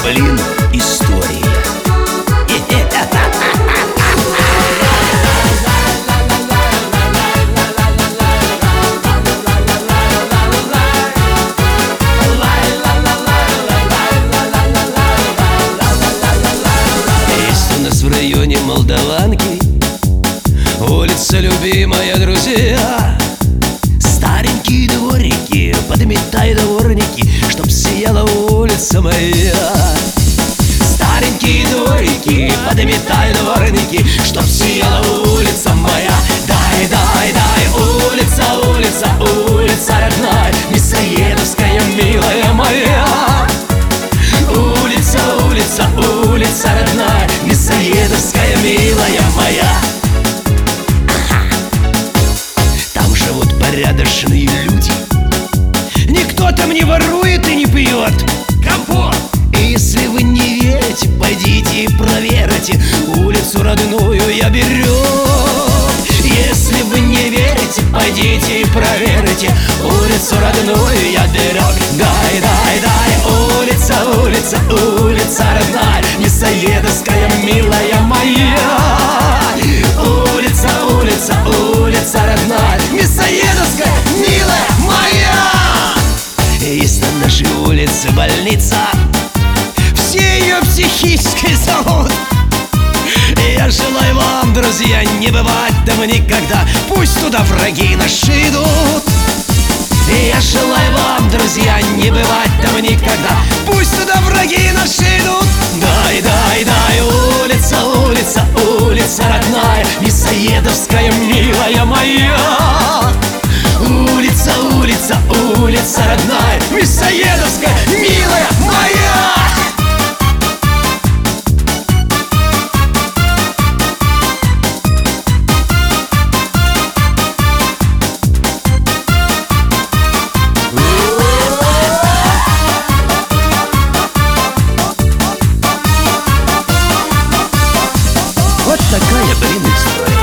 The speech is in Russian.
блин, история. Есть у нас в районе Молдаванки улица любимая, друзья. Старенькие дворики, подметай дворники, чтоб сияла улица моя. Старенькие дворики, подметай дворники, чтоб сияла улица моя. Дай, дай, дай, улица, улица, улица родная, Мясоедовская, милая моя. Улица, улица, улица родная, Мясоедовская, милая моя. Там живут порядочные люди, никто там не ворует и не пьет компот. И если вы не верите, пойдите и проверьте, улицу родную я берег. Если вы не верите, пойдите и проверьте, улицу родную я берег. Дай, дай, дай, улица, улица, улица родная, Мясоедовская, милая моя. Улица, улица, улица родная, Мясоедовская, милая моя. Есть на нашей улице больница, все ее психической зовут. Я желаю вам, друзья, не бывать там никогда, пусть туда враги наши идут. Я желаю вам, друзья, не бывать там никогда, пусть туда враги наши идут. Дай, дай, дай, улица, улица, улица родная, Мясоедовская, милая моя. Улица, улица, улица родная, Мясоедовская, милая моя. Вот такая, блин, история.